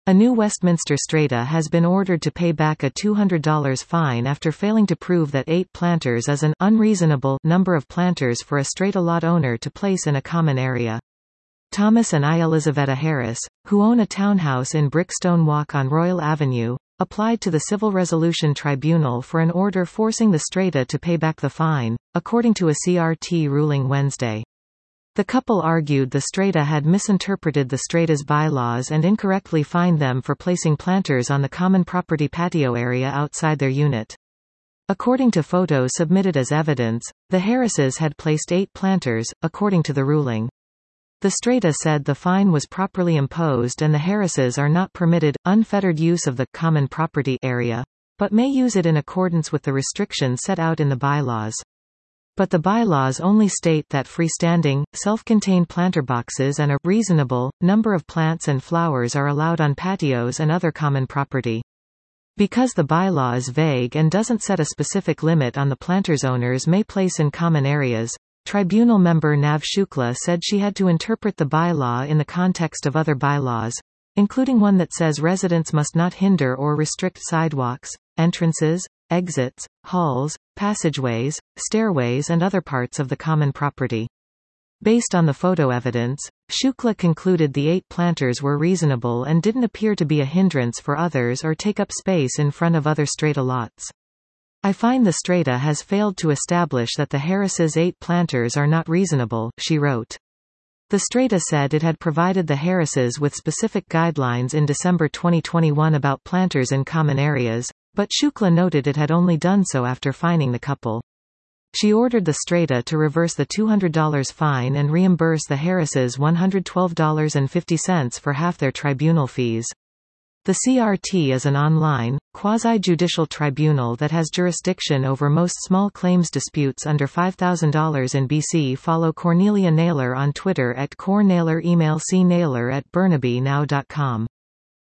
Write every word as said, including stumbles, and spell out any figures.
A new Westminster strata has been ordered to pay back a two hundred dollar fine after failing to prove that eight planters is an unreasonable number of planters for a strata lot owner to place in a common area. Thomas and I. Elizaveta Harris, who own a townhouse in Brickstone Walk on Royal Avenue, applied to the Civil Resolution Tribunal for an order forcing the strata to pay back the fine, according to a C R T ruling Wednesday. The couple argued the strata had misinterpreted the strata's bylaws and incorrectly fined them for placing planters on the common property patio area outside their unit. According to photos submitted as evidence, the Harrises had placed eight planters, according to the ruling. The strata said the fine was properly imposed and the Harrises are not permitted unfettered use of the common property area, but may use it in accordance with the restrictions set out in the bylaws. But the bylaws only state that freestanding, self-contained planter boxes and a reasonable number of plants and flowers are allowed on patios and other common property. Because the bylaw is vague and doesn't set a specific limit on the planters owners may place in common areas, tribunal member Nav Shukla said she had to interpret the bylaw in the context of other bylaws, including one that says residents must not hinder or restrict sidewalks, entrances, exits, halls, passageways, stairways and other parts of the common property. Based on the photo evidence, Shukla concluded the eight planters were reasonable and didn't appear to be a hindrance for others or take up space in front of other strata lots. I find the strata has failed to establish that the Harrises' eight planters are not reasonable, she wrote. The strata said it had provided the Harrises with specific guidelines in December twenty twenty-one about planters in common areas, but Shukla noted it had only done so after fining the couple. She ordered the strata to reverse the two hundred dollar fine and reimburse the Harrises one hundred twelve dollars and fifty cents for half their tribunal fees. The C R T is an online, quasi-judicial tribunal that has jurisdiction over most small claims disputes under five thousand dollars in B C. Follow Cornelia Naylor on Twitter at Cor Naylor, email c naylor at burnabynow dot com.